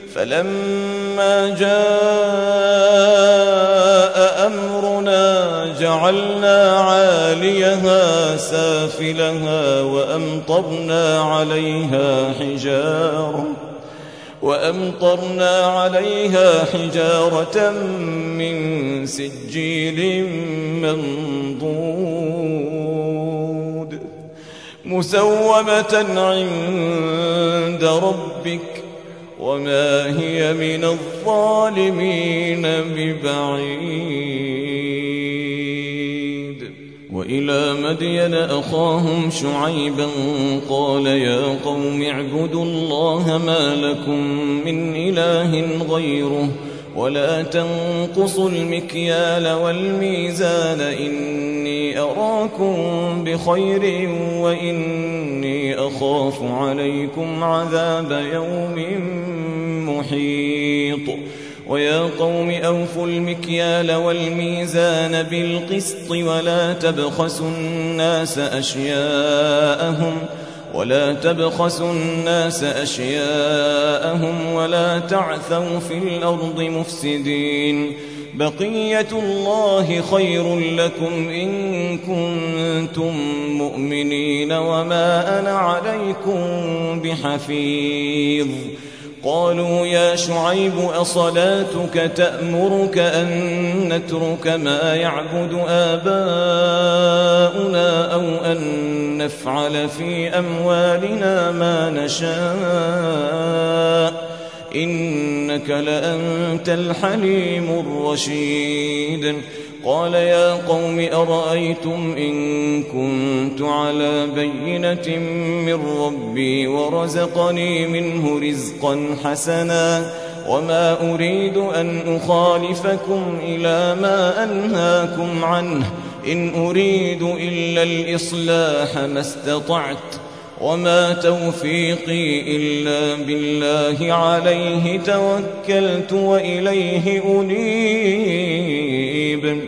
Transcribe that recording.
فلما جاء أمرنا جعلنا عاليها سافلها وأمطرنا عليها حجارة من سجيل منضود مسومة عند ربك وما هي من الظالمين ببعيد. وإلى مدين أخاهم شعيبا قال يا قوم اعبدوا الله ما لكم من إله غيره ولا تنقصوا المكيال والميزان إني أراكم بخير وإني أخاف عليكم عذاب يوم محيط. ويا قوم أوفوا المكيال والميزان بالقسط ولا تبخسوا الناس أشياءهم ولا تعثوا في الأرض مفسدين. بقية الله خير لكم إن كنتم مؤمنين وما أنا عليكم بحفيظ. قالوا يا شعيب أصلاتك تأمرك أن نترك ما يعبد آباؤنا أو أن نفعل في أموالنا ما نشاء إنك لأنت الحليم الرشيد. قال يا قوم أرأيتم إن كنت على بينة من ربي ورزقني منه رزقا حسنا وما أريد أن أخالفكم إلى ما أنهاكم عنه إن أريد إلا الإصلاح ما استطعت وما توفيقي إلا بالله عليه توكلت وإليه أنيب.